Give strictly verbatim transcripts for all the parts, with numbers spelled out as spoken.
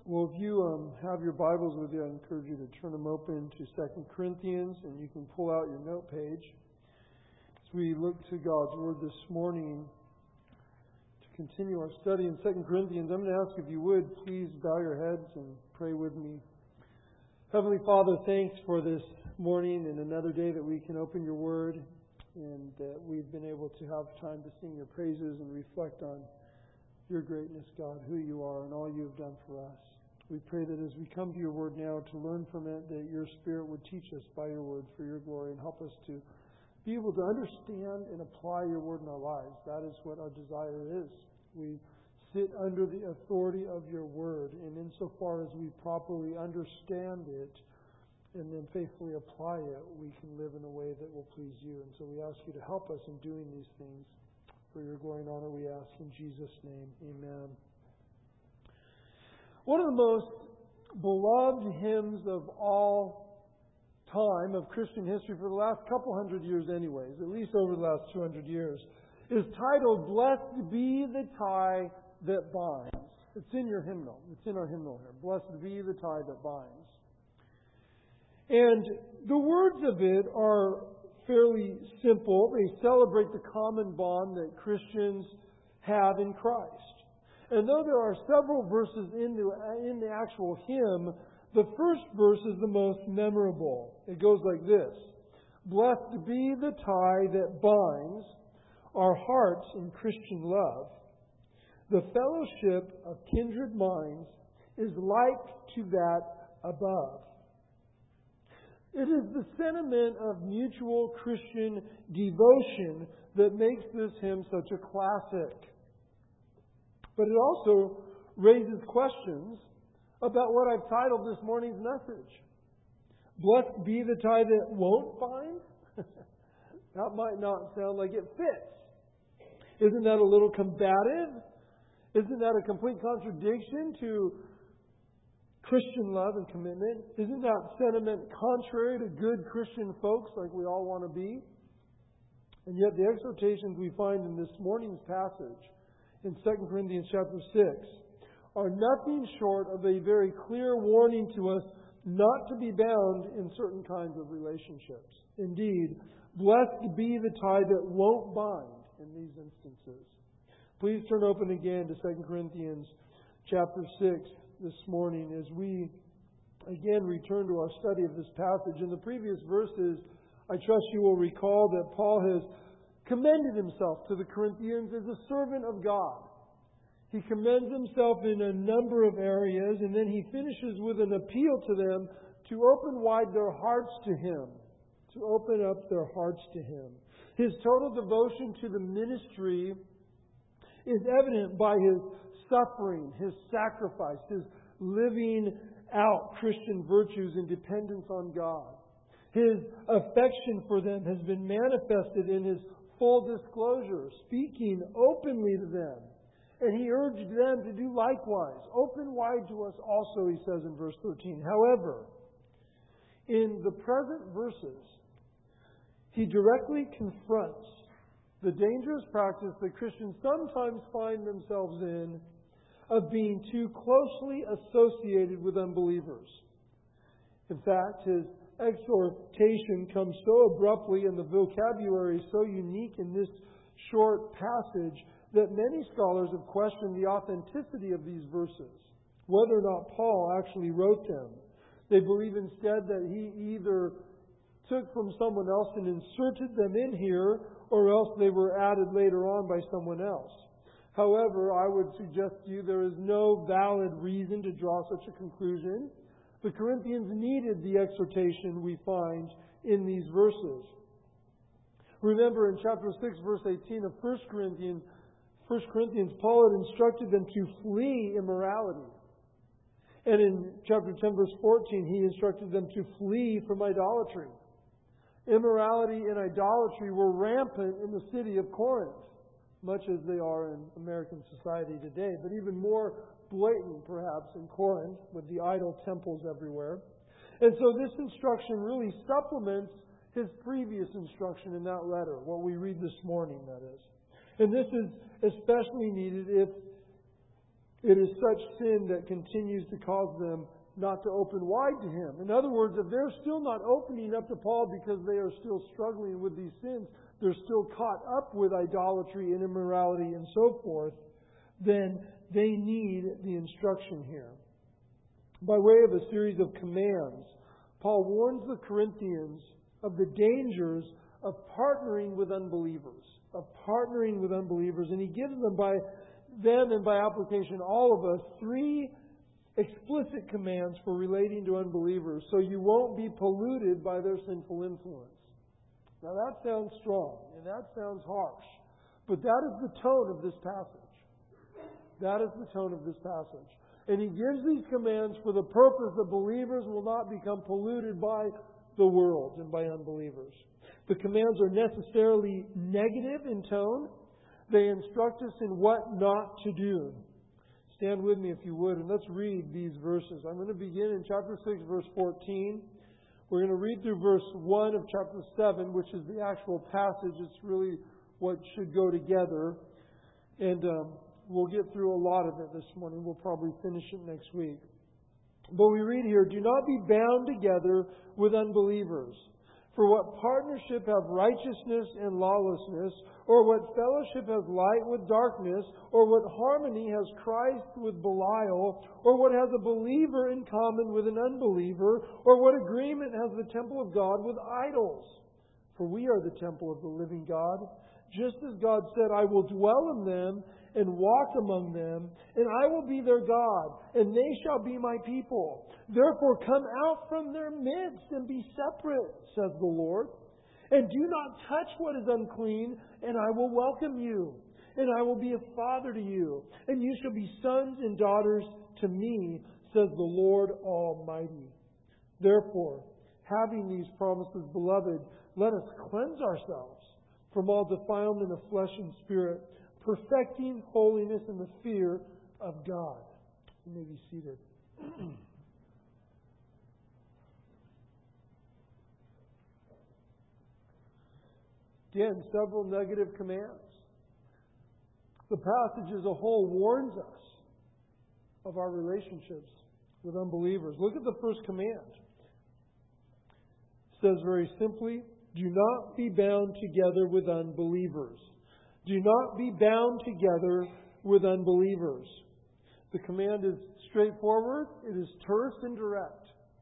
Well, if you um, have your Bibles with you, I encourage you to turn them open to Second Corinthians, and you can pull out your note page. As we look to God's Word this morning to continue our study in Second Corinthians, I'm going to ask if you would please bow your heads and pray with me. Heavenly Father, thanks for this morning and another day that we can open your Word and that we've been able to have time to sing your praises and reflect on your greatness, God, who you are and all you have done for us. We pray that as we come to your word now to learn from it, that your Spirit would teach us by your word for your glory and help us to be able to understand and apply your word in our lives. That is what our desire is. We sit under the authority of your word, and insofar as we properly understand it and then faithfully apply it, we can live in a way that will please you. And so we ask you to help us in doing these things. For your glory and honor, we ask in Jesus' name. Amen. One of the most beloved hymns of all time of Christian history for the last couple hundred years anyways, at least over the last two hundred years, is titled, "Blessed Be the Tie That Binds." It's in your hymnal. It's in our hymnal here. "Blessed be the tie that binds." And the words of it are fairly simple. They celebrate the common bond that Christians have in Christ. And though there are several verses in the, in the actual hymn, the first verse is the most memorable. It goes like this: "Blessed be the tie that binds our hearts in Christian love. The fellowship of kindred minds is like to that above." It is the sentiment of mutual Christian devotion that makes this hymn such a classic. But it also raises questions about what I've titled this morning's message. Blessed be the tie that won't bind? That might not sound like it fits. Isn't that a little combative? Isn't that a complete contradiction to Christian love and commitment? Isn't that sentiment contrary to good Christian folks like we all want to be? And yet the exhortations we find in this morning's passage in Second Corinthians chapter six are nothing short of a very clear warning to us not to be bound in certain kinds of relationships. Indeed, blessed be the tie that won't bind in these instances. Please turn open again to Second Corinthians chapter six this morning as we again return to our study of this passage. In the previous verses, I trust you will recall that Paul has commended himself to the Corinthians as a servant of God. He commends himself in a number of areas, and then he finishes with an appeal to them to open wide their hearts to Him, to open up their hearts to Him. His total devotion to the ministry is evident by his suffering, his sacrifice, his living out Christian virtues in dependence on God. His affection for them has been manifested in his full disclosure, speaking openly to them. And he urged them to do likewise. Open wide to us also, he says in verse thirteen. However, in the present verses, he directly confronts the dangerous practice that Christians sometimes find themselves in of being too closely associated with unbelievers. In fact, his exhortation comes so abruptly and the vocabulary is so unique in this short passage that many scholars have questioned the authenticity of these verses, whether or not Paul actually wrote them. They believe instead that he either took from someone else and inserted them in here, or else they were added later on by someone else. However, I would suggest to you there is no valid reason to draw such a conclusion. The Corinthians needed the exhortation we find in these verses. Remember in chapter six, verse eighteen of First Corinthians, First Corinthians, Paul had instructed them to flee immorality. And in chapter ten, verse fourteen, he instructed them to flee from idolatry. Immorality and idolatry were rampant in the city of Corinth, much as they are in American society today, but even more blatant perhaps in Corinth with the idol temples everywhere. And so this instruction really supplements his previous instruction in that letter, what we read this morning, that is. And this is especially needed if It is such sin that continues to cause them not to open wide to Him. In other words, if they're still not opening up to Paul because they are still struggling with these sins, they're still caught up with idolatry and immorality and so forth, then they need the instruction here. By way of a series of commands, Paul warns the Corinthians of the dangers of partnering with unbelievers, of partnering with unbelievers, and he gives them by them and by application all of us three explicit commands for relating to unbelievers so you won't be polluted by their sinful influence. Now that sounds strong and that sounds harsh, but that is the tone of this passage. That is the tone of this passage. And he gives these commands for the purpose that believers will not become polluted by the world and by unbelievers. The commands are necessarily negative in tone. They instruct us in what not to do. Stand with me if you would, and let's read these verses. I'm going to begin in chapter six, verse fourteen. We're going to read through verse one of chapter seven, which is the actual passage. It's really what should go together. And um, we'll get through a lot of it this morning. We'll probably finish it next week. But we read here, "Do not be bound together with unbelievers. For what partnership have righteousness and lawlessness? Or what fellowship has light with darkness? Or what harmony has Christ with Belial? Or what has a believer in common with an unbeliever? Or what agreement has the temple of God with idols? For we are the temple of the living God. Just as God said, I will dwell in them and walk among them, and I will be their God, and they shall be my people. Therefore come out from their midst and be separate, says the Lord. And do not touch what is unclean, and I will welcome you. And I will be a father to you, and you shall be sons and daughters to me, says the Lord Almighty. Therefore, having these promises, beloved, let us cleanse ourselves from all defilement of flesh and spirit, perfecting holiness in the fear of God." You may be seated. Again, several negative commands. The passage as a whole warns us of our relationships with unbelievers. Look at the first command. It says very simply, "Do not be bound together with unbelievers." Do not be bound together with unbelievers. The command is straightforward. It is terse and direct.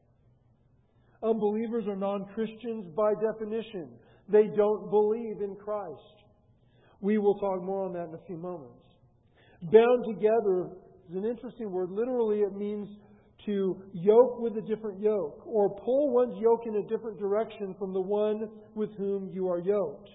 Unbelievers are non-Christians by definition. They don't believe in Christ. We will talk more on that in a few moments. Bound together is an interesting word. Literally, it means to yoke with a different yoke, or pull one's yoke in a different direction from the one with whom you are yoked.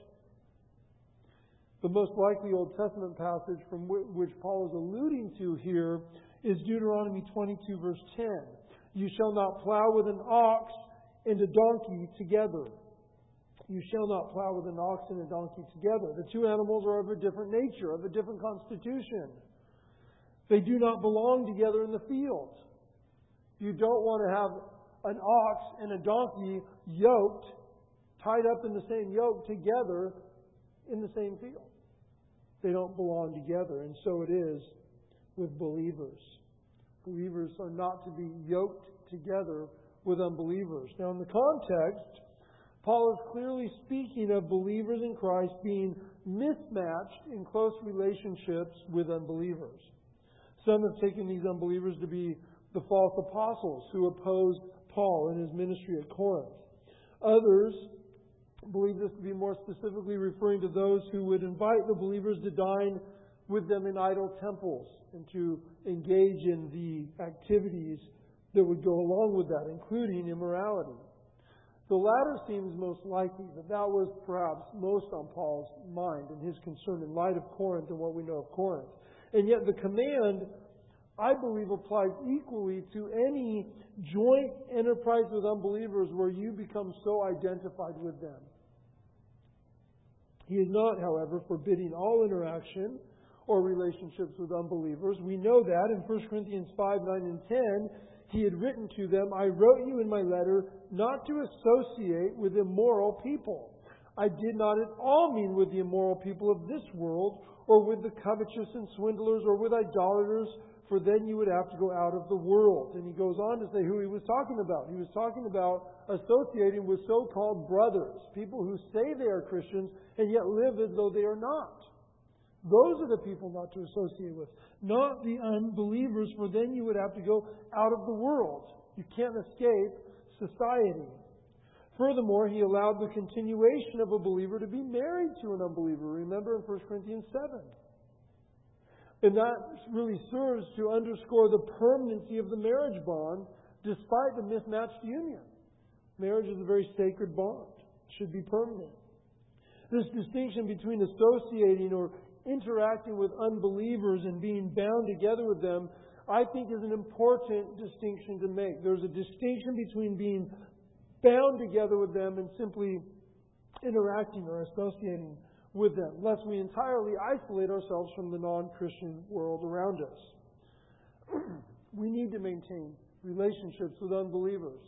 The most likely Old Testament passage from which Paul is alluding to here is Deuteronomy twenty-two, verse ten. "You shall not plow with an ox and a donkey together." You shall not plow with an ox and a donkey together. The two animals are of a different nature, of a different constitution. They do not belong together in the field. You don't want to have an ox and a donkey yoked, tied up in the same yoke together in the same field. They don't belong together, and so it is with believers. Believers are not to be yoked together with unbelievers. Now, in the context, Paul is clearly speaking of believers in Christ being mismatched in close relationships with unbelievers. Some have taken these unbelievers to be the false apostles who opposed Paul in his ministry at Corinth. Others believe this to be more specifically referring to those who would invite the believers to dine with them in idol temples and to engage in the activities that would go along with that, including immorality. The latter seems most likely, that that was perhaps most on Paul's mind and his concern in light of Corinth and what we know of Corinth. And yet the command, I believe, applies equally to any joint enterprise with unbelievers where you become so identified with them. He is not, however, forbidding all interaction or relationships with unbelievers. We know that in First Corinthians five, nine, and ten, he had written to them, "I wrote you in my letter not to associate with immoral people. I did not at all mean with the immoral people of this world, or with the covetous and swindlers, or with idolaters, for then you would have to go out of the world. And he goes on to say who he was talking about. He was talking about associating with so-called brothers, people who say they are Christians and yet live as though they are not. Those are the people not to associate with, not the unbelievers, for then you would have to go out of the world. You can't escape society. Furthermore, he allowed the continuation of a believer to be married to an unbeliever. Remember in First Corinthians seven. And that really serves to underscore the permanency of the marriage bond despite the mismatched union. Marriage is a very sacred bond. It should be permanent. This distinction between associating or interacting with unbelievers and being bound together with them, I think is an important distinction to make. There's a distinction between being bound together with them and simply interacting or associating with them, lest we entirely isolate ourselves from the non-Christian world around us. We need to maintain relationships with unbelievers.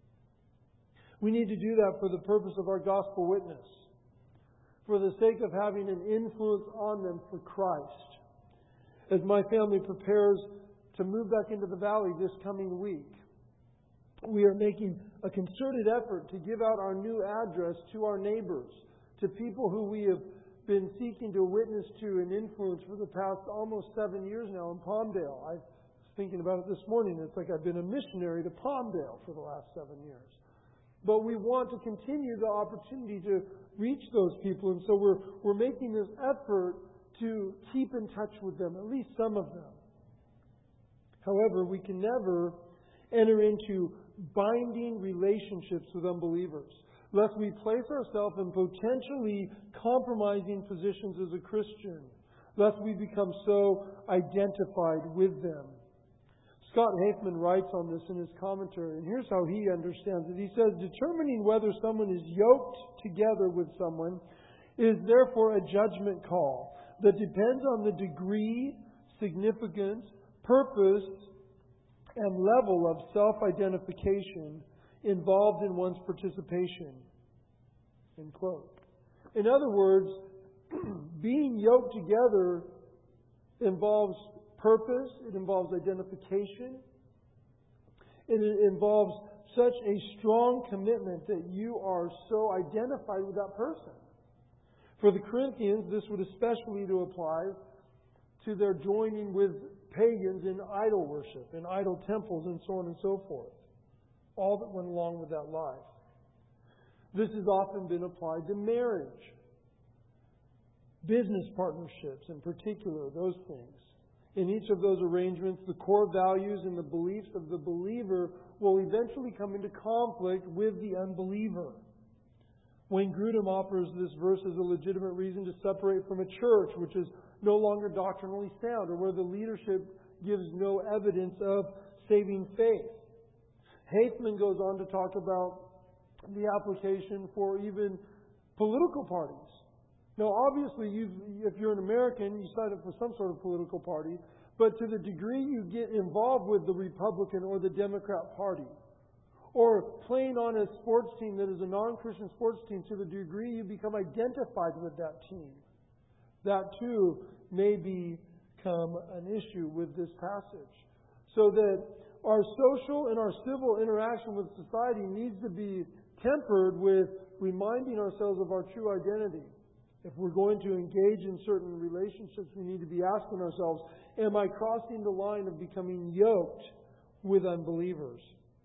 We need to do that for the purpose of our gospel witness, for the sake of having an influence on them for Christ. As my family prepares to move back into the valley this coming week, we are making a concerted effort to give out our new address to our neighbors, to people who we have been seeking to witness to and influence for the past almost seven years now in Palmdale. I was thinking about it this morning. It's like I've been a missionary to Palmdale for the last seven years. But we want to continue the opportunity to reach those people, and so we're we're making this effort to keep in touch with them, at least some of them. However, we can never enter into binding relationships with unbelievers, lest we place ourselves in potentially compromising positions as a Christian, lest we become so identified with them. Scott Hafemann writes on this in his commentary, and here's how he understands it. He says, determining whether someone is yoked together with someone is therefore a judgment call that depends on the degree, significance, purpose, and level of self-identification involved in one's participation. End quote. In other words, being yoked together involves purpose, it involves identification, it involves such a strong commitment that you are so identified with that person. For the Corinthians, this would especially to apply to their joining with pagans in idol worship, in idol temples, and so on and so forth. All that went along with that life. This has often been applied to marriage, business partnerships in particular, those things. In each of those arrangements, the core values and the beliefs of the believer will eventually come into conflict with the unbeliever. Wayne Grudem offers this verse as a legitimate reason to separate from a church which is no longer doctrinally sound, or where the leadership gives no evidence of saving faith. Hafemann goes on to talk about the application for even political parties. Now, obviously, you've, if you're an American, you sign up for some sort of political party, but to the degree you get involved with the Republican or the Democrat Party, or playing on a sports team that is a non-Christian sports team, to the degree you become identified with that team, that too may become an issue with this passage. So that our social and our civil interaction with society needs to be tempered with reminding ourselves of our true identity. If we're going to engage in certain relationships, we need to be asking ourselves, am I crossing the line of becoming yoked with unbelievers?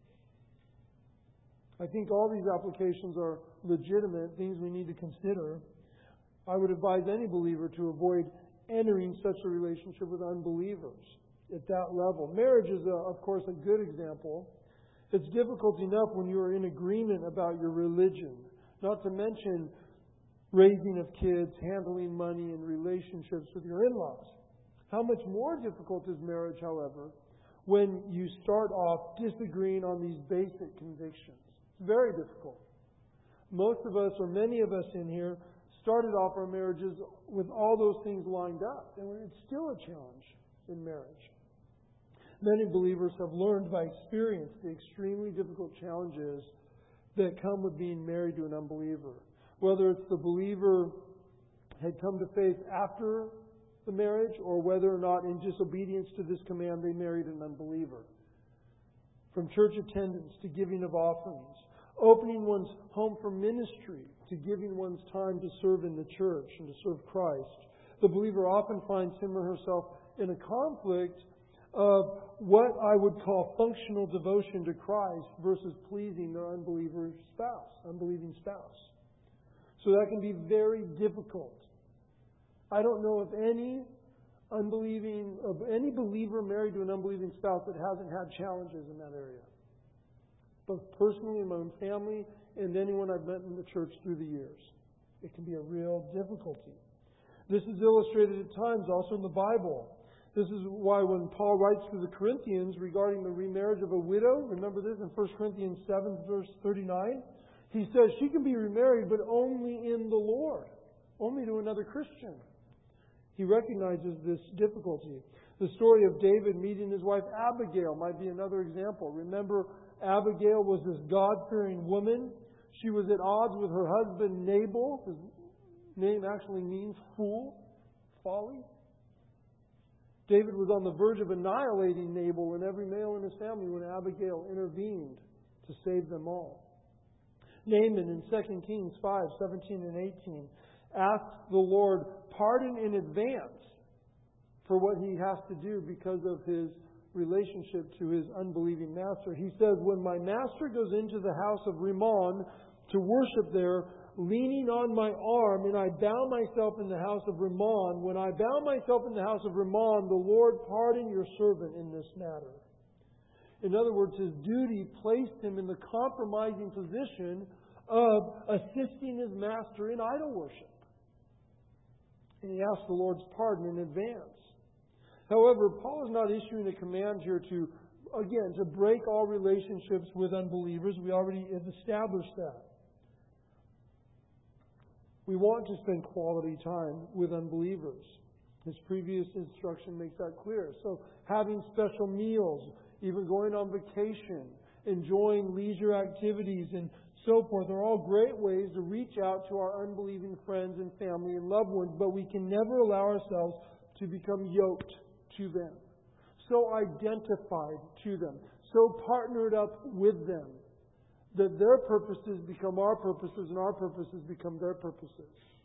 I think all these applications are legitimate, things we need to consider. I would advise any believer to avoid entering such a relationship with unbelievers at that level. Marriage is, a, of course, a good example. It's difficult enough when you are in agreement about your religion, not to mention raising of kids, handling money, and relationships with your in-laws. How much more difficult is marriage, however, when you start off disagreeing on these basic convictions? It's very difficult. Most of us, or many of us in here, started off our marriages with all those things lined up, and it's still a challenge in marriage. Many believers have learned by experience the extremely difficult challenges that come with being married to an unbeliever. Whether it's the believer had come to faith after the marriage, or whether or not in disobedience to this command they married an unbeliever. From church attendance to giving of offerings, opening one's home for ministry to giving one's time to serve in the church and to serve Christ, the believer often finds him or herself in a conflict of what I would call functional devotion to Christ versus pleasing their unbeliever spouse, unbelieving spouse. So that can be very difficult. I don't know of any unbelieving, of any believer married to an unbelieving spouse that hasn't had challenges in that area. Both personally in my own family and anyone I've met in the church through the years. It can be a real difficulty. This is illustrated at times also in the Bible. This is why when Paul writes to the Corinthians regarding the remarriage of a widow, remember this in First Corinthians seven, verse thirty-nine? He says she can be remarried, but only in the Lord. Only to another Christian. He recognizes this difficulty. The story of David meeting his wife Abigail might be another example. Remember, Abigail was this God-fearing woman. She was at odds with her husband Nabal. His name actually means fool, folly. David was on the verge of annihilating Nabal and every male in his family when Abigail intervened to save them all. Naaman in Second Kings five, seventeen and eighteen asked the Lord pardon in advance for what he has to do because of his relationship to his unbelieving master. He says, when my master goes into the house of Rimmon to worship there, leaning on my arm, and I bow myself in the house of Rimmon, when I bow myself in the house of Rimmon, the Lord pardon your servant in this matter. In other words, his duty placed him in the compromising position of assisting his master in idol worship. And he asked the Lord's pardon in advance. However, Paul is not issuing a command here to, again, to break all relationships with unbelievers. We already have established that. We want to spend quality time with unbelievers. His previous instruction makes that clear. So having special meals, even going on vacation, enjoying leisure activities, and so forth are all great ways to reach out to our unbelieving friends and family and loved ones, but we can never allow ourselves to become yoked to them, so identified to them, so partnered up with them, that their purposes become our purposes and our purposes become their purposes.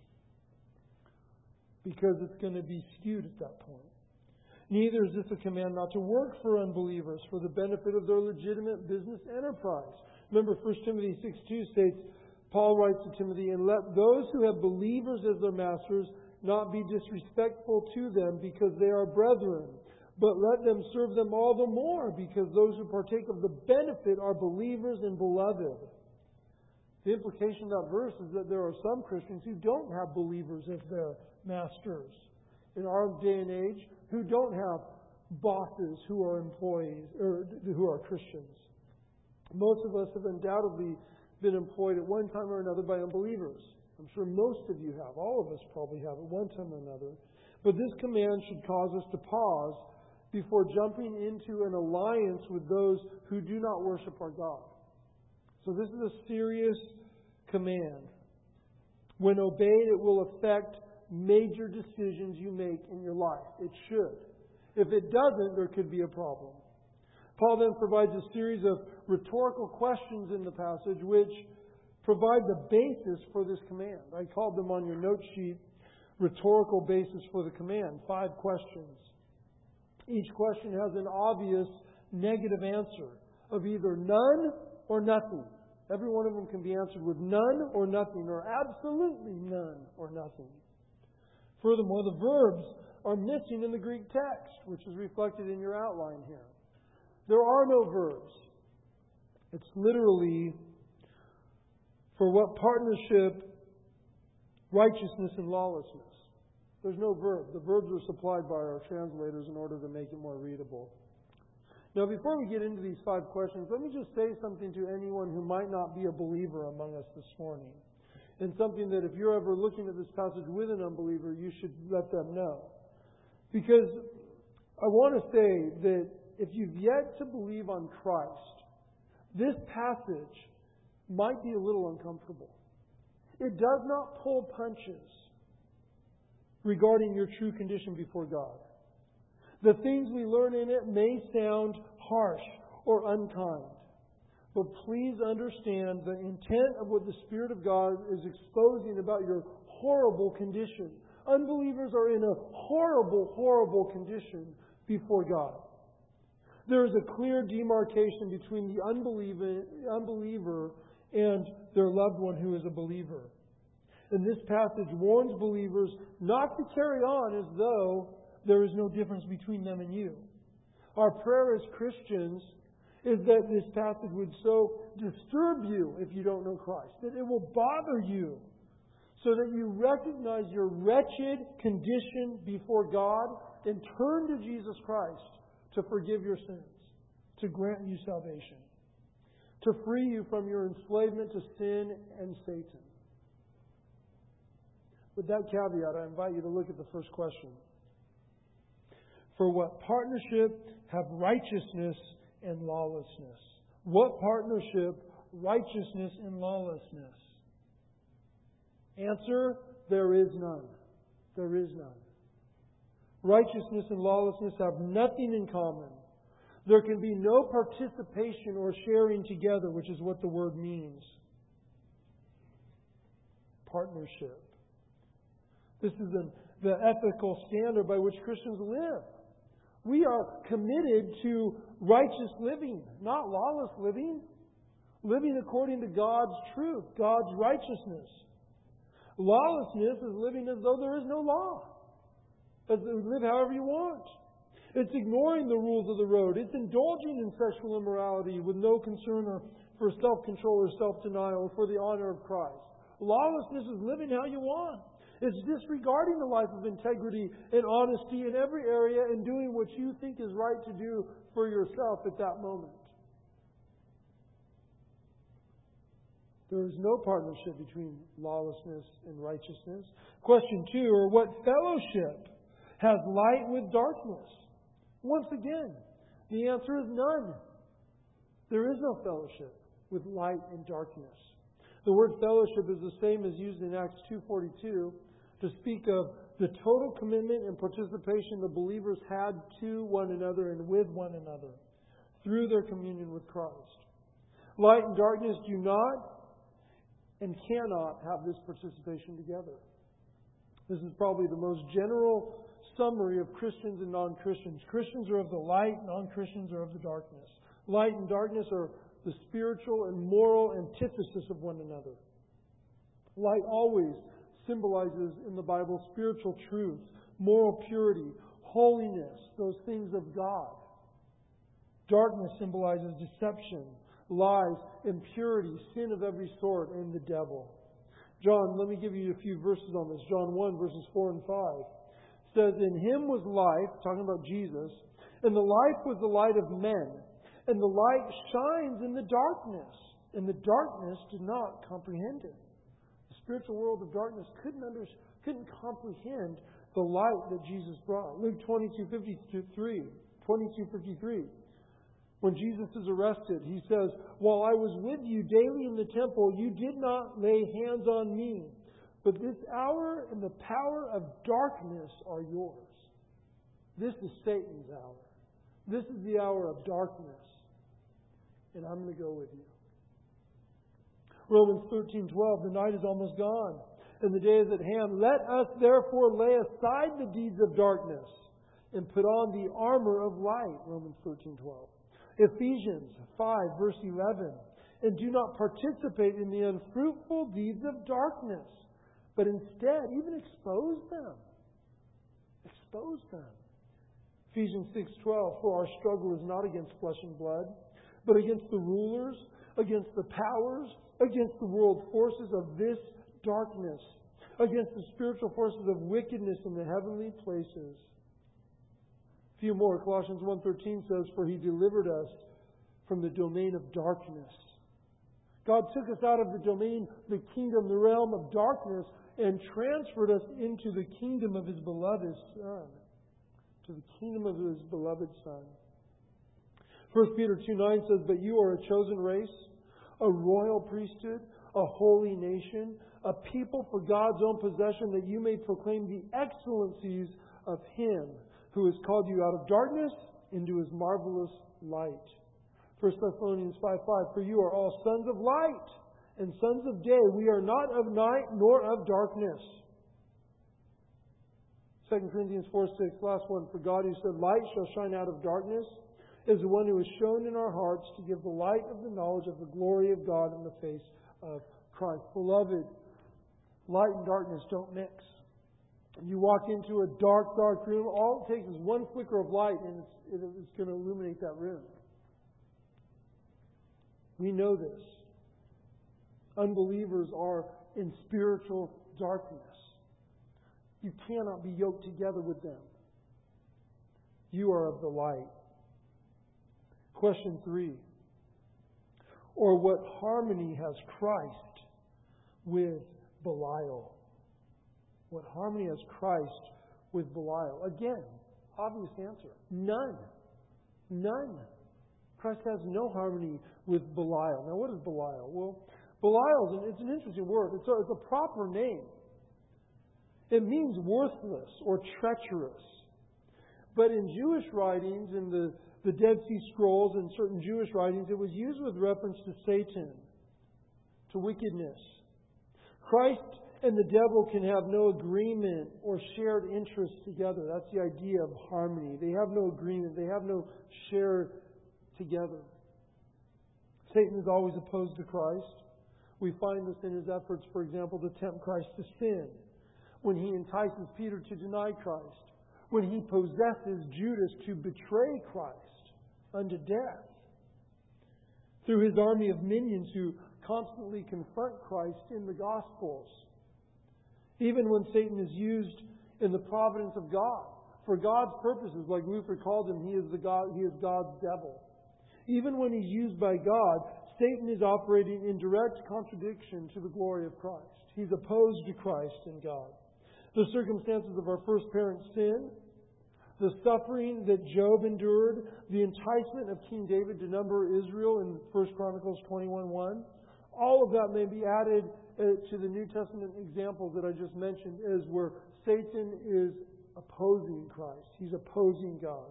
Because it's going to be skewed at that point. Neither is this a command not to work for unbelievers for the benefit of their legitimate business enterprise. Remember, First Timothy six two states, Paul writes to Timothy, and let those who have believers as their masters not be disrespectful to them because they are brethren, but let them serve them all the more because those who partake of the benefit are believers and beloved. The implication of that verse is that there are some Christians who don't have believers as their masters in our day and age, who don't have bosses who are employees or who are Christians. Most of us have undoubtedly been employed at one time or another by unbelievers. I'm sure most of you have. All of us probably have at one time or another. But this command should cause us to pause before jumping into an alliance with those who do not worship our God. So this is a serious command. When obeyed, it will affect major decisions you make in your life. It should. If it doesn't, there could be a problem. Paul then provides a series of rhetorical questions in the passage which provide the basis for this command. I called them on your note sheet, rhetorical basis for the command. Five questions. Each question has an obvious negative answer of either none or nothing. Every one of them can be answered with none or nothing, or absolutely none or nothing. Furthermore, the verbs are missing in the Greek text, which is reflected in your outline here. There are no verbs. It's literally for what partnership, righteousness, and lawlessness. There's no verb. The verbs are supplied by our translators in order to make it more readable. Now, before we get into these five questions, let me just say something to anyone who might not be a believer among us this morning. And something that if you're ever looking at this passage with an unbeliever, you should let them know. Because I want to say that if you've yet to believe on Christ, this passage might be a little uncomfortable. It does not pull punches. regarding your true condition before God. The things we learn in it may sound harsh or unkind, but please understand the intent of what the Spirit of God is exposing about your horrible condition. Unbelievers are in a horrible, horrible condition before God. There is a clear demarcation between the unbeliever, unbeliever and their loved one who is a believer. And this passage warns believers not to carry on as though there is no difference between them and you. Our prayer as Christians is that this passage would so disturb you if you don't know Christ, that it will bother you, so that you recognize your wretched condition before God and turn to Jesus Christ to forgive your sins, to grant you salvation, to free you from your enslavement to sin and Satan. With that caveat, I invite you to look at the first question. For what partnership have righteousness and lawlessness? What partnership, righteousness and lawlessness? Answer, there is none. There is none. Righteousness and lawlessness have nothing in common. There can be no participation or sharing together, which is what the word means. Partnership. This is the, the ethical standard by which Christians live. We are committed to righteous living, not lawless living. Living according to God's truth, God's righteousness. Lawlessness is living as though there is no law. As live however you want. It's ignoring the rules of the road. It's indulging in sexual immorality with no concern or for self-control or self-denial or for the honor of Christ. Lawlessness is living how you want. It's disregarding the life of integrity and honesty in every area and doing what you think is right to do for yourself at that moment. There is no partnership between lawlessness and righteousness. Question two, or what fellowship has light with darkness? Once again, the answer is none. There is no fellowship with light and darkness. The word fellowship is the same as used in Acts two forty-two to speak of the total commitment and participation the believers had to one another and with one another through their communion with Christ. Light and darkness do not and cannot have this participation together. This is probably the most general summary of Christians and non-Christians. Christians are of the light, non-Christians are of the darkness. Light and darkness are the spiritual and moral antithesis of one another. Light always symbolizes in the Bible spiritual truth, moral purity, holiness, those things of God. Darkness symbolizes deception, lies, impurity, sin of every sort, and the devil. John, let me give you a few verses on this. John one, verses four and five says, "In Him was life," talking about Jesus, "and the life was the light of men. And the light shines in the darkness, and the darkness did not comprehend it." The spiritual world of darkness couldn't under, couldn't comprehend the light that Jesus brought. Luke twenty-two fifty-three, twenty-two fifty-three. When Jesus is arrested, He says, "While I was with you daily in the temple, you did not lay hands on me. But this hour and the power of darkness are yours." This is Satan's hour. This is the hour of darkness. And I'm going to go with you. Romans thirteen twelve, "The night is almost gone, and the day is at hand. Let us therefore lay aside the deeds of darkness and put on the armor of light." Romans thirteen twelve. Ephesians five, verse eleven. "And do not participate in the unfruitful deeds of darkness, but instead even expose them." Expose them. Ephesians six twelve, "For our struggle is not against flesh and blood, but against the rulers, against the powers, against the world forces of this darkness, against the spiritual forces of wickedness in the heavenly places." A few more. Colossians one thirteen says, "For He delivered us from the domain of darkness." God took us out of the domain, the kingdom, the realm of darkness, and transferred us into the kingdom of His beloved Son. To the kingdom of His beloved Son. First Peter two nine says, "But you are a chosen race, a royal priesthood, a holy nation, a people for God's own possession, that you may proclaim the excellencies of Him who has called you out of darkness into His marvelous light. First Thessalonians five five, for you are all sons of light and sons of day. We are not of night nor of darkness. Second Corinthians four six, last one. For God who said, light shall shine out of darkness, is the one who has shown in our hearts to give the light of the knowledge of the glory of God in the face of Christ. Beloved, light and darkness don't mix. You walk into a dark, dark room, all it takes is one flicker of light and it's, it's going to illuminate that room. We know this. Unbelievers are in spiritual darkness. You cannot be yoked together with them. You are of the light. Question three. Or what harmony has Christ with Belial? What harmony has Christ with Belial? Again, obvious answer. None. None. Christ has no harmony with Belial. Now, what is Belial? Well, Belial, it's an interesting word. It's a, it's a proper name. It means worthless or treacherous. But in Jewish writings, in the, the Dead Sea Scrolls and certain Jewish writings, it was used with reference to Satan, to wickedness. Christ and the devil can have no agreement or shared interests together. That's the idea of harmony. They have no agreement. They have no share together. Satan is always opposed to Christ. We find this in his efforts, for example, to tempt Christ to sin. When he entices Peter to deny Christ. When he possesses Judas to betray Christ unto death. Through his army of minions who constantly confront Christ in the Gospels. Even when Satan is used in the providence of God for God's purposes, like Luther called him, he is the God, he is God's devil. Even when he's used by God, Satan is operating in direct contradiction to the glory of Christ. He's opposed to Christ and God. The circumstances of our first parent's sin, the suffering that Job endured, the enticement of King David to number Israel in First Chronicles twenty-one one, all of that may be added to the New Testament examples that I just mentioned as where Satan is opposing Christ. He's opposing God.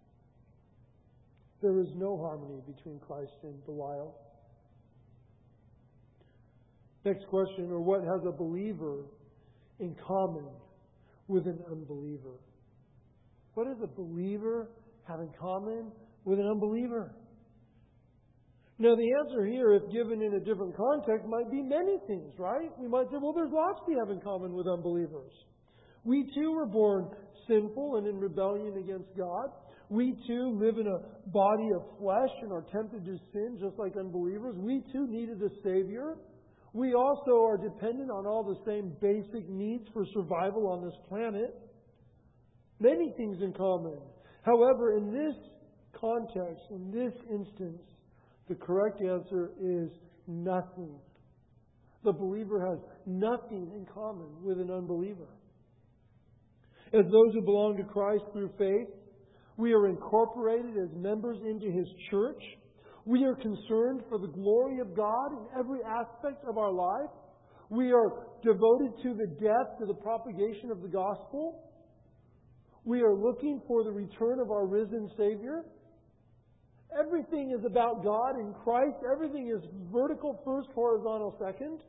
There is no harmony between Christ and Belial. Next question, or what has a believer in common with an unbeliever? What does a believer have in common with an unbeliever? Now, the answer here, if given in a different context, might be many things, right? We might say, well, there's lots we have in common with unbelievers. We too were born sinful and in rebellion against God. We too live in a body of flesh and are tempted to sin just like unbelievers. We too needed a Savior. We also are dependent on all the same basic needs for survival on this planet. Many things in common. However, in this context, in this instance, the correct answer is nothing. The believer has nothing in common with an unbeliever. As those who belong to Christ through faith, we are incorporated as members into His church. We are concerned for the glory of God in every aspect of our life. We are devoted to the death, to the propagation of the gospel. We are looking for the return of our risen Savior. Everything is about God in Christ. Everything is vertical first, horizontal second.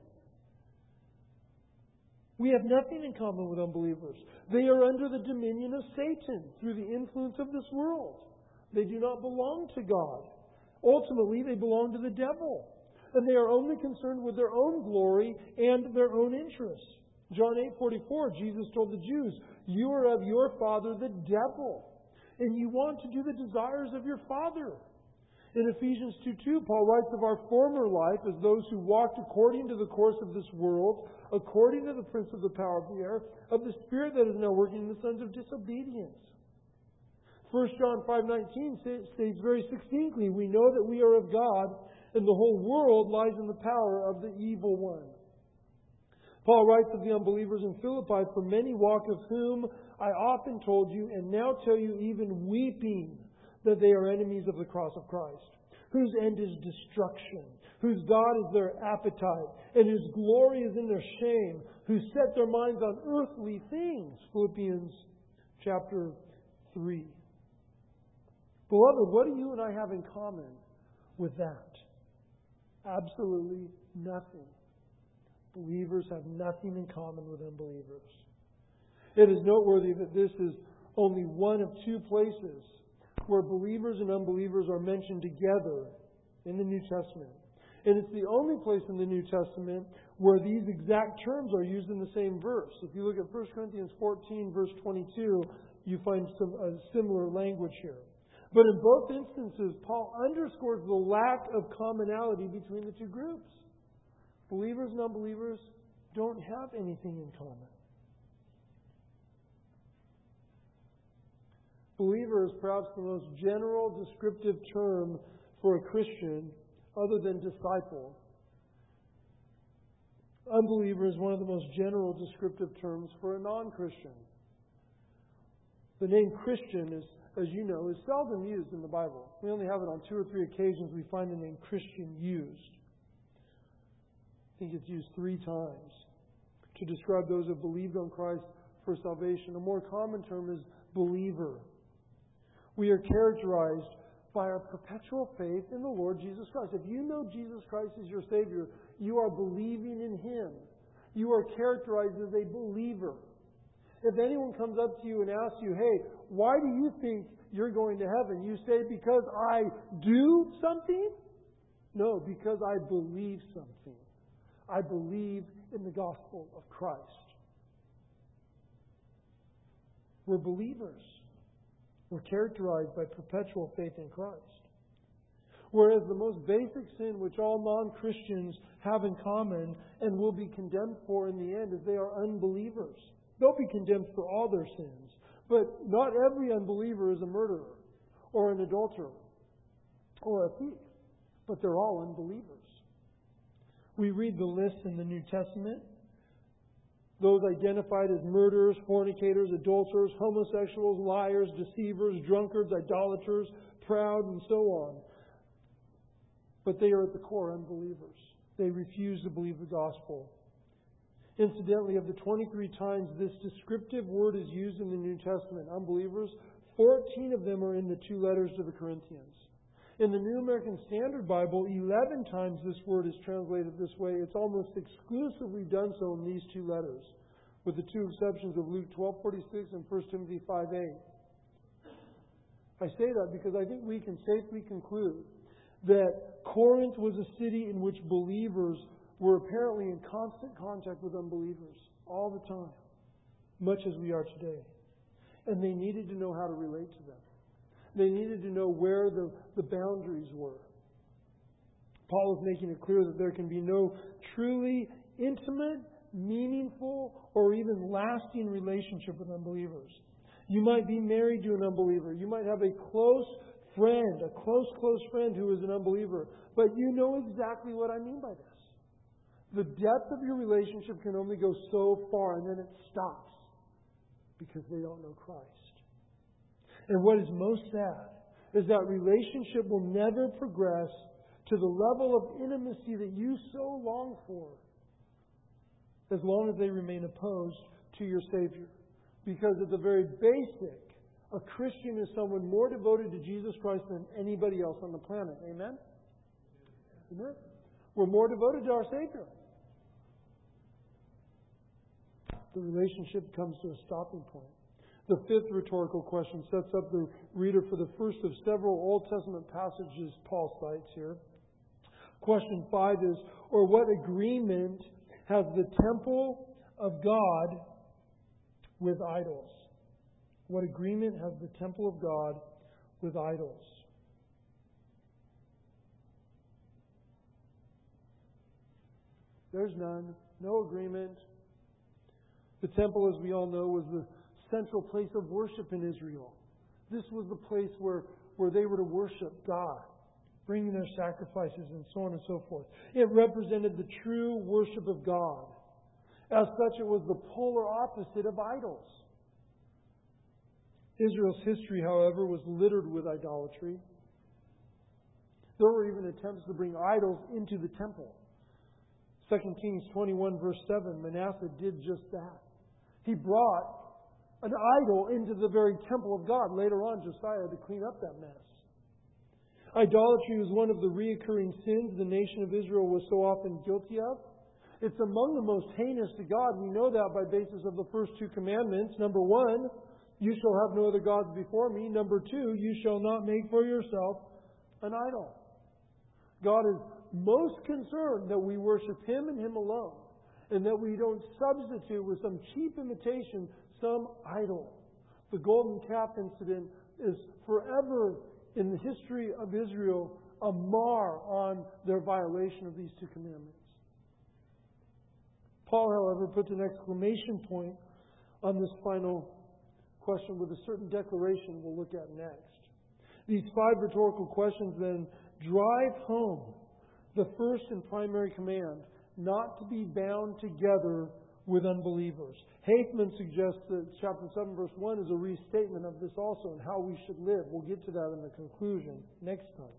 We have nothing in common with unbelievers. They are under the dominion of Satan through the influence of this world. They do not belong to God. Ultimately, they belong to the devil. And they are only concerned with their own glory and their own interests. John eight forty-four, Jesus told the Jews, "You are of your father the devil, and you want to do the desires of your father." In Ephesians two two, Paul writes of our former life as those who walked according to the course of this world, according to the prince of the power of the air, of the spirit that is now working in the sons of disobedience. First John five nineteen states very succinctly, we know that we are of God, and the whole world lies in the power of the evil one. Paul writes of the unbelievers in Philippi, "For many walk of whom I often told you, and now tell you even weeping, that they are enemies of the cross of Christ. whose end is destruction, whose God is their appetite, and whose glory is in their shame, who set their minds on earthly things. Philippians chapter three. Beloved, what do you and I have in common with that? Absolutely nothing. Believers have nothing in common with unbelievers. It is noteworthy that this is only one of two places where believers and unbelievers are mentioned together in the New Testament. And it's the only place in the New Testament where these exact terms are used in the same verse. If you look at First Corinthians fourteen, verse twenty-two, you find some a similar language here. But in both instances, Paul underscores the lack of commonality between the two groups. Believers and unbelievers don't have anything in common. Believer is perhaps the most general descriptive term for a Christian other than disciple. Unbeliever is one of the most general descriptive terms for a non-Christian. The name Christian is, as you know, is seldom used in the Bible. We only have it on two or three occasions we find the name Christian used. I think it's used three times to describe those who have believed on Christ for salvation. A more common term is believer. We are characterized by our perpetual faith in the Lord Jesus Christ. If you know Jesus Christ as your Savior, you are believing in Him. You are characterized as a believer. If anyone comes up to you and asks you, hey, why do you think you're going to heaven? You say, because I do something? No, because I believe something. I believe in the gospel of Christ. We're believers. We're characterized by perpetual faith in Christ. Whereas the most basic sin which all non-Christians have in common and will be condemned for in the end is they are unbelievers. They'll be condemned for all their sins. But not every unbeliever is a murderer or an adulterer or a thief. But they're all unbelievers. We read the list in the New Testament. Those identified as murderers, fornicators, adulterers, homosexuals, liars, deceivers, drunkards, idolaters, proud, and so on. But they are at the core unbelievers. They refuse to believe the gospel. Incidentally, of the twenty-three times this descriptive word is used in the New Testament, unbelievers, fourteen of them are in the two letters to the Corinthians. In the New American Standard Bible, eleven times this word is translated this way. It's almost exclusively done so in these two letters, with the two exceptions of Luke twelve forty-six and First Timothy five eight. I say that because I think we can safely conclude that Corinth was a city in which believers were apparently in constant contact with unbelievers all the time, much as we are today. And they needed to know how to relate to them. They needed to know where the, the boundaries were. Paul is making it clear that there can be no truly intimate, meaningful, or even lasting relationship with unbelievers. You might be married to an unbeliever. You might have a close friend, a close, close friend who is an unbeliever. But you know exactly what I mean by this. The depth of your relationship can only go so far, and then it stops because they don't know Christ. And what is most sad is that relationship will never progress to the level of intimacy that you so long for, as long as they remain opposed to your Savior. Because at the very basic, a Christian is someone more devoted to Jesus Christ than anybody else on the planet. Amen? Amen? We're more devoted to our Savior. The relationship comes to a stopping point. The fifth rhetorical question sets up the reader for the first of several Old Testament passages Paul cites here. Question five is, or what agreement has the temple of God with idols? What agreement has the temple of God with idols? There's none. No agreement. The temple, as we all know, was the central place of worship in Israel. This was the place where, where they were to worship God, bringing their sacrifices and so on and so forth. It represented the true worship of God. As such, it was the polar opposite of idols. Israel's history, however, was littered with idolatry. There were even attempts to bring idols into the temple. Second Kings twenty-one verse seven, Manasseh did just that. He brought an idol into the very temple of God. Later on, Josiah had to clean up that mess. Idolatry was one of the reoccurring sins the nation of Israel was so often guilty of. It's among the most heinous to God. We know that by basis of the first two commandments. Number one, you shall have no other gods before me. Number two, you shall not make for yourself an idol. God is most concerned that we worship Him and Him alone, and that we don't substitute with some cheap imitation some idol. The golden calf incident is forever in the history of Israel a mar on their violation of these two commandments. Paul, however, puts an exclamation point on this final question with a certain declaration we'll look at next. These five rhetorical questions then drive home the first and primary command, not to be bound together with unbelievers. Haithman suggests that chapter seven verse one is a restatement of this also and how we should live. We'll get to that in the conclusion next time.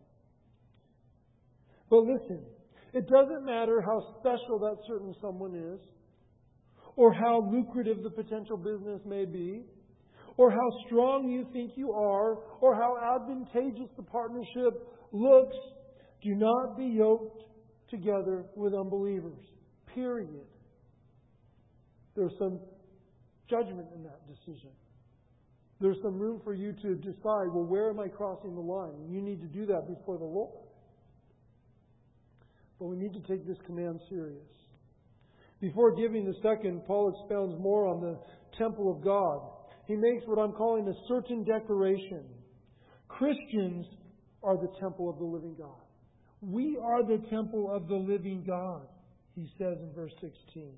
But listen, it doesn't matter how special that certain someone is, or how lucrative the potential business may be, or how strong you think you are, or how advantageous the partnership looks. Do not be yoked together with unbelievers. Period. There's some judgment in that decision. There's some room for you to decide, well, where am I crossing the line? And you need to do that before the Lord. But we need to take this command serious. Before giving the second, Paul expounds more on the temple of God. He makes what I'm calling a certain declaration. Christians are the temple of the living God. We are the temple of the living God, he says in verse sixteen.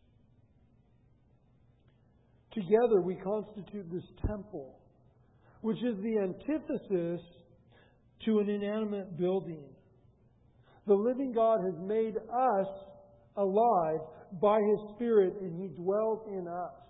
Together we constitute this temple, which is the antithesis to an inanimate building. The living God has made us alive by His Spirit, and He dwells in us.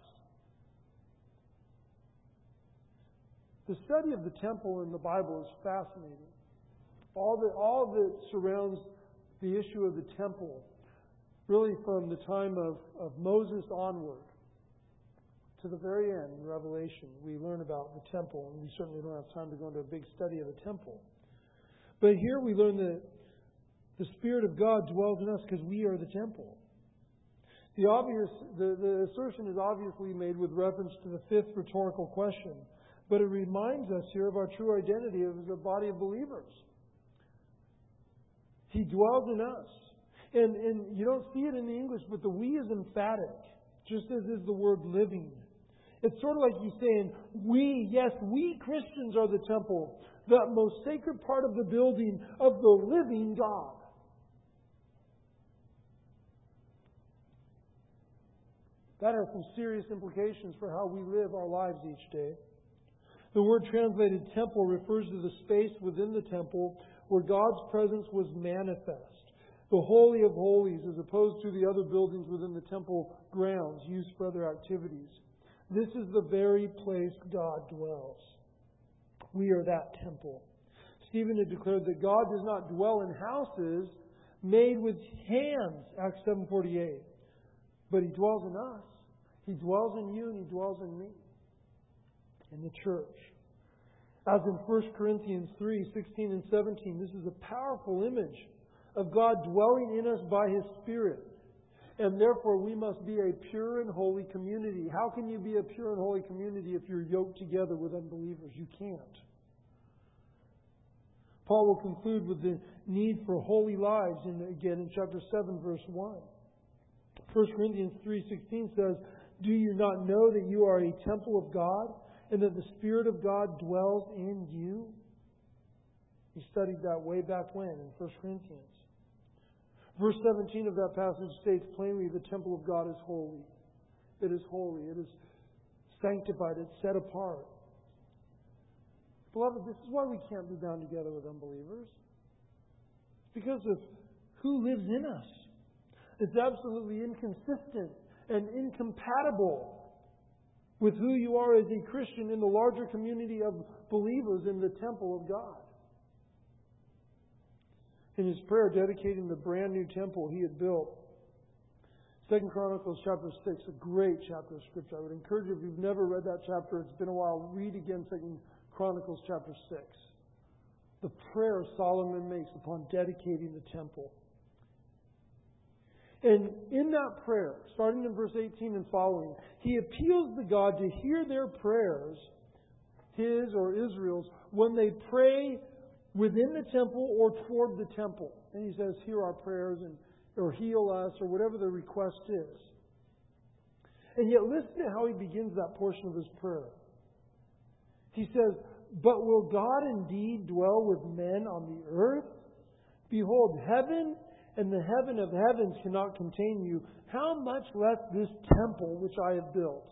The study of the temple in the Bible is fascinating. All that, all that surrounds the issue of the temple, really from the time of, of Moses onward to the very end in Revelation, we learn about the temple, and we certainly don't have time to go into a big study of the temple. But here we learn that the Spirit of God dwells in us because we are the temple. The obvious, the, the assertion is obviously made with reference to the fifth rhetorical question, but it reminds us here of our true identity as a body of believers. He dwells in us. And, and you don't see it in the English, but the we is emphatic, just as is the word living. It's sort of like you saying, we, yes, we Christians are the temple, the most sacred part of the building of the living God. That has some serious implications for how we live our lives each day. The word translated temple refers to the space within the temple where God's presence was manifest. The Holy of Holies, as opposed to the other buildings within the temple grounds used for other activities. This is the very place God dwells. We are that temple. Stephen had declared that God does not dwell in houses made with hands, Acts seven forty-eight. But He dwells in us. He dwells in you and He dwells in me. In the church. As in First Corinthians three sixteen and seventeen, this is a powerful image of God dwelling in us by His Spirit. And therefore we must be a pure and holy community. How can you be a pure and holy community if you're yoked together with unbelievers? You can't. Paul will conclude with the need for holy lives, and again in chapter seven, verse one. First Corinthians three sixteen says, do you not know that you are a temple of God, and that the Spirit of God dwells in you? He studied that way back when in First Corinthians. Verse seventeen of that passage states plainly the temple of God is holy. It is holy. It is sanctified. It's set apart. Beloved, this is why we can't be bound together with unbelievers. It's because of who lives in us. It's absolutely inconsistent and incompatible with who you are as a Christian in the larger community of believers in the temple of God. in his prayer dedicating the brand new temple he had built. Second Chronicles chapter six, a great chapter of Scripture. I would encourage you, if you've never read that chapter, it's been a while, read again Second Chronicles chapter six. The prayer Solomon makes upon dedicating the temple. And in that prayer, starting in verse eighteen and following, he appeals to God to hear their prayers, his or Israel's, when they pray within the temple or toward the temple. And he says, hear our prayers and or heal us, or whatever the request is. And yet listen to how he begins that portion of his prayer. He says, but will God indeed dwell with men on the earth? Behold, heaven and the heaven of heavens cannot contain you. How much less this temple which I have built?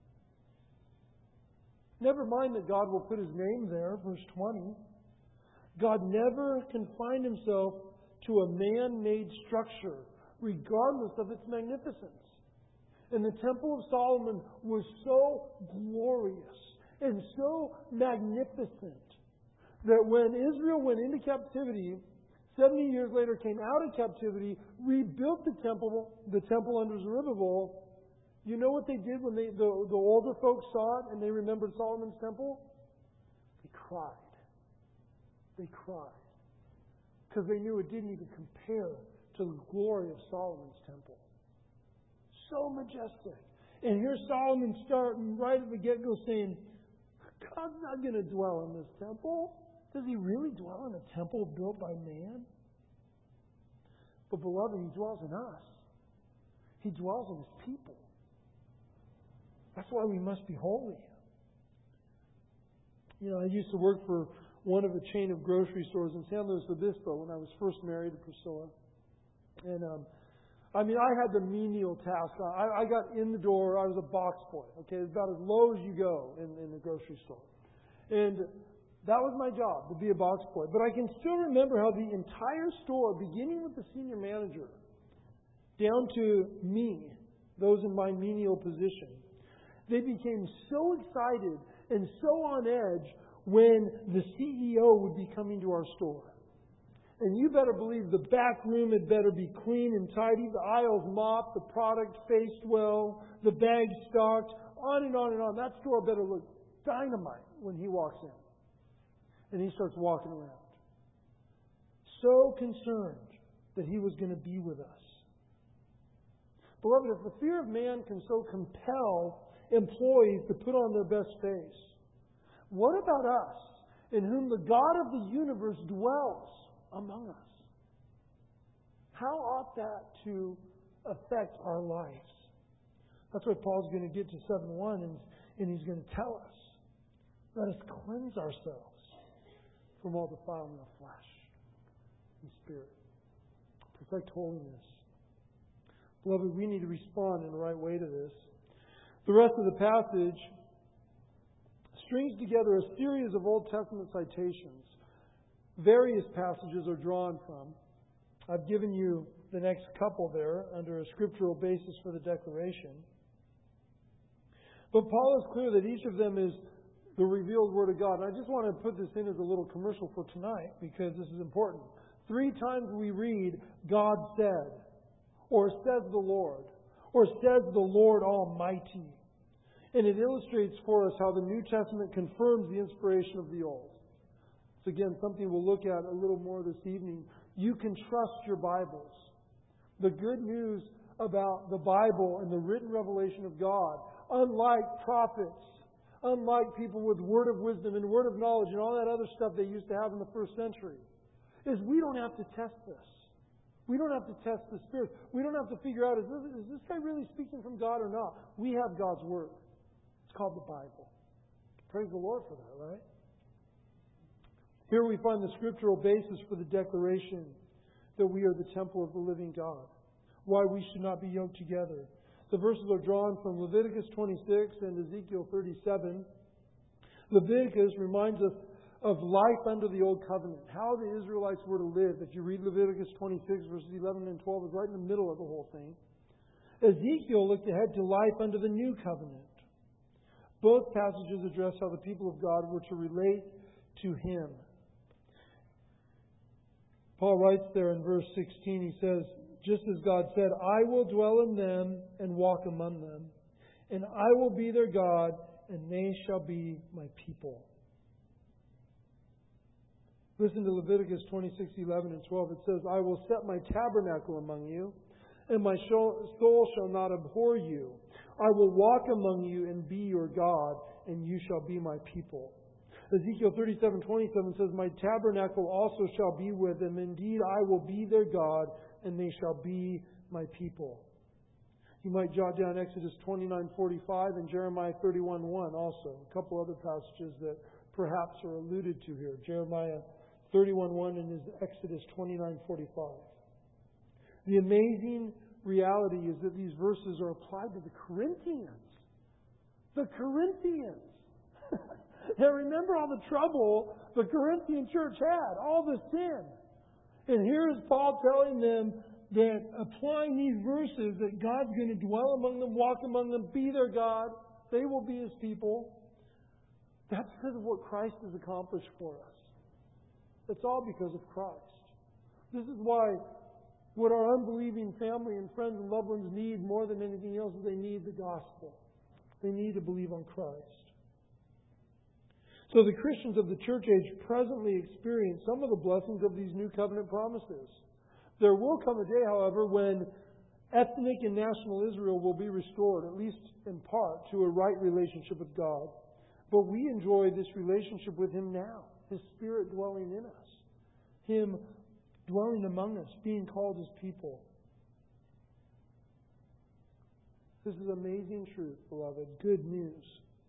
Never mind that God will put his name there, verse twenty. God never confined himself to a man-made structure, regardless of its magnificence. And the Temple of Solomon was so glorious and so magnificent that when Israel went into captivity, seventy years later came out of captivity, rebuilt the temple, the temple under Zerubbabel. You know what they did when they, the, the older folks saw it and they remembered Solomon's temple? They cried. They cried. Because they knew it didn't even compare to the glory of Solomon's temple. So majestic. And here's Solomon starting right at the get-go saying, God's not going to dwell in this temple. Does he really dwell in a temple built by man? But beloved, he dwells in us. He dwells in his people. That's why we must be holy. You know, I used to work for one of a chain of grocery stores in San Luis Obispo when I was first married to Priscilla. And, um, I mean, I had the menial task. I, I got in the door. I was a box boy. Okay, it's about as low as you go in, in the grocery store. And that was my job, to be a box boy. But I can still remember how the entire store, beginning with the senior manager, down to me, those in my menial position, they became so excited and so on edge when the C E O would be coming to our store. And you better believe the back room had better be clean and tidy, the aisles mopped, the product faced well, the bags stocked, on and on and on. That store better look dynamite when he walks in. And he starts walking around. So concerned that he was going to be with us. Beloved, if the fear of man can so compel employees to put on their best face, what about us, in whom the God of the universe dwells among us? How ought that to affect our lives? That's what Paul's going to get to seven one, and, and he's going to tell us. Let us cleanse ourselves from all defilement of flesh and spirit. Perfect holiness. Beloved, we need to respond in the right way to this. The rest of the passage strings together a series of Old Testament citations. Various passages are drawn from. I've given you the next couple there under a scriptural basis for the declaration. But Paul is clear that each of them is the revealed Word of God. And I just want to put this in as a little commercial for tonight because this is important. Three times we read, God said, or says the Lord, or says the Lord Almighty. And it illustrates for us how the New Testament confirms the inspiration of the Old. It's again something we'll look at a little more this evening. You can trust your Bibles. The good news about the Bible and the written revelation of God, unlike prophets, unlike people with word of wisdom and word of knowledge and all that other stuff they used to have in the first century, is we don't have to test this. We don't have to test the Spirit. We don't have to figure out, is this, is this guy really speaking from God or not? We have God's Word. It's called the Bible. Praise the Lord for that, right? Here we find the scriptural basis for the declaration that we are the temple of the living God. Why we should not be yoked together. The verses are drawn from Leviticus twenty-six and Ezekiel thirty-seven. Leviticus reminds us of life under the Old Covenant, how the Israelites were to live. If you read Leviticus twenty-six, verses eleven and twelve, it's right in the middle of the whole thing. Ezekiel looked ahead to life under the New Covenant. Both passages address how the people of God were to relate to Him. Paul writes there in verse sixteen, he says, just as God said, I will dwell in them and walk among them, and I will be their God, and they shall be my people. Listen to Leviticus twenty-six, eleven and twelve. It says, I will set my tabernacle among you, and my soul shall not abhor you. I will walk among you and be your God, and you shall be my people. Ezekiel thirty-seven, twenty-seven says, my tabernacle also shall be with them. Indeed, I will be their God, and they shall be my people. You might jot down Exodus twenty-nine, forty-five and Jeremiah thirty-one, one also. A couple other passages that perhaps are alluded to here. Jeremiah thirty-one, one and is Exodus twenty-nine, forty-five. The amazing reality is that these verses are applied to the Corinthians. The Corinthians. And remember all the trouble the Corinthian church had, all the sin. And here is Paul telling them that applying these verses, that God's going to dwell among them, walk among them, be their God. They will be His people. That's because of what Christ has accomplished for us. It's all because of Christ. This is why what our unbelieving family and friends and loved ones need more than anything else is they need the gospel. They need to believe on Christ. So the Christians of the church age presently experience some of the blessings of these new covenant promises. There will come a day, however, when ethnic and national Israel will be restored, at least in part, to a right relationship with God. But we enjoy this relationship with Him now. His Spirit dwelling in us. Him dwelling among us, being called His people. This is amazing truth, beloved. Good news.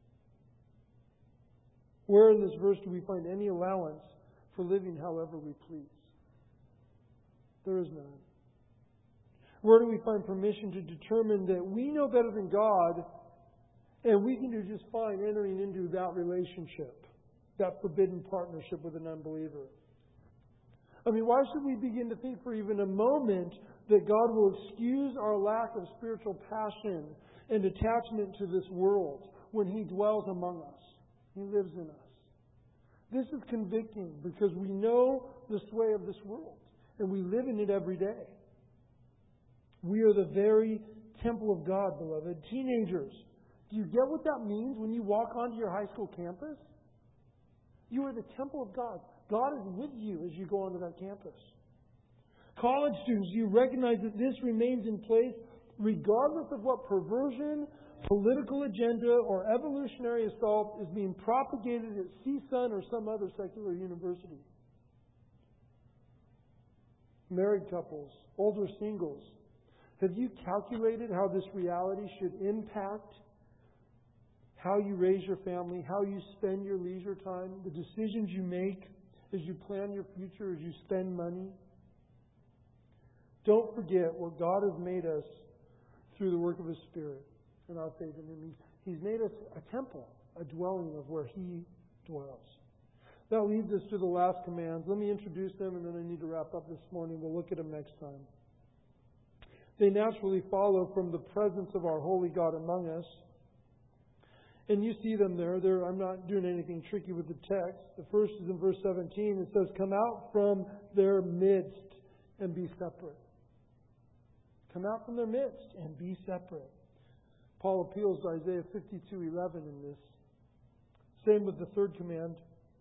Where in this verse do we find any allowance for living however we please? There is none. Where do we find permission to determine that we know better than God and we can do just fine entering into that relationship, that forbidden partnership with an unbeliever? I mean, why should we begin to think for even a moment that God will excuse our lack of spiritual passion and attachment to this world when He dwells among us? He lives in us. This is convicting because we know the sway of this world and we live in it every day. We are the very temple of God, beloved. Teenagers, do you get what that means when you walk onto your high school campus? You are the temple of God. God is with you as you go onto that campus. College students, you recognize that this remains in place regardless of what perversion, political agenda, or evolutionary assault is being propagated at C S U N or some other secular university. Married couples, older singles, have you calculated how this reality should impact how you raise your family, how you spend your leisure time, the decisions you make as you plan your future, as you spend money? Don't forget what God has made us through the work of His Spirit and our faith in Him. He's made us a temple, a dwelling of where He dwells. That leads us to the last commands. Let me introduce them and then I need to wrap up this morning. We'll look at them next time. They naturally follow from the presence of our holy God among us. And you see them there. They're, I'm not doing anything tricky with the text. The first is in verse seventeen. It says, come out from their midst and be separate. Come out from their midst and be separate. Paul appeals to Isaiah fifty-two eleven in this. Same with the third command.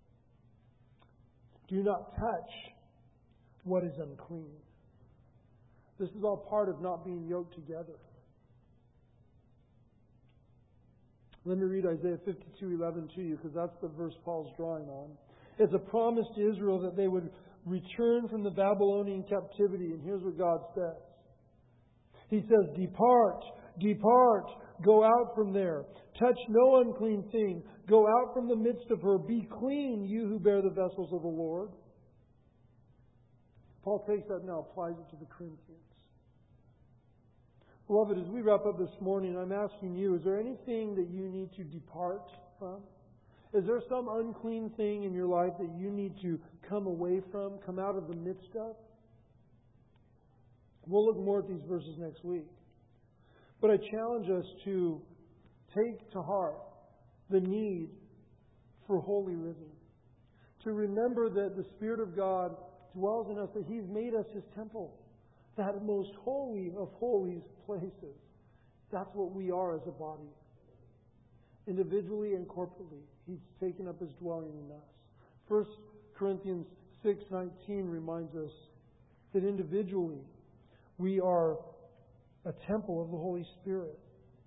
Do not touch what is unclean. This is all part of not being yoked together. Let me read Isaiah fifty-two eleven to you because that's the verse Paul's drawing on. It's a promise to Israel that they would return from the Babylonian captivity. And here's what God says. He says, depart, depart, go out from there. Touch no unclean thing. Go out from the midst of her. Be clean, you who bear the vessels of the Lord. Paul takes that now, applies it to the Corinthians. Beloved, as we wrap up this morning, I'm asking you, is there anything that you need to depart from? Is there some unclean thing in your life that you need to come away from, come out of the midst of? We'll look more at these verses next week. But I challenge us to take to heart the need for holy living. To remember that the Spirit of God dwells in us, that He's made us His temple. That most holy of holies places. That's what we are as a body. Individually and corporately, He's taken up His dwelling in us. First Corinthians six nineteen reminds us that individually we are a temple of the Holy Spirit.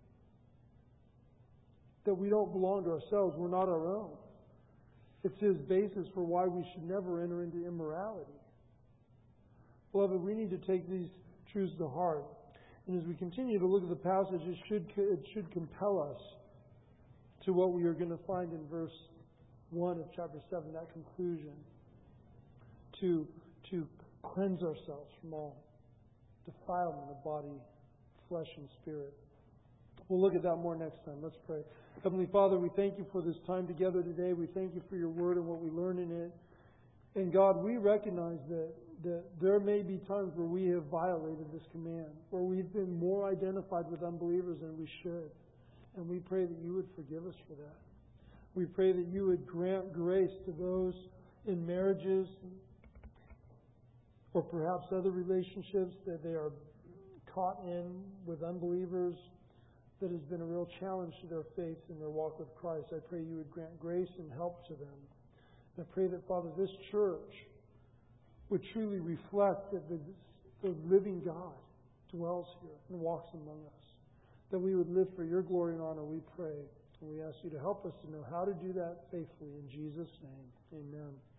That we don't belong to ourselves. We're not our own. It's His basis for why we should never enter into immorality. Beloved, we need to take these truths to heart. And as we continue to look at the passage, it should, it should compel us to what we are going to find in verse one of chapter seven, that conclusion. To, to cleanse ourselves from all defilement of body, flesh, and spirit. We'll look at that more next time. Let's pray. Heavenly Father, we thank You for this time together today. We thank You for Your Word and what we learn in it. And God, we recognize that, that there may be times where we have violated this command, where we've been more identified with unbelievers than we should. And we pray that You would forgive us for that. We pray that You would grant grace to those in marriages or perhaps other relationships that they are caught in with unbelievers, that has been a real challenge to their faith and their walk with Christ. I pray You would grant grace and help to them. I pray that, Father, this church would truly reflect that the, the living God dwells here and walks among us. That we would live for Your glory and honor, we pray. And we ask You to help us to know how to do that faithfully. In Jesus' name, amen.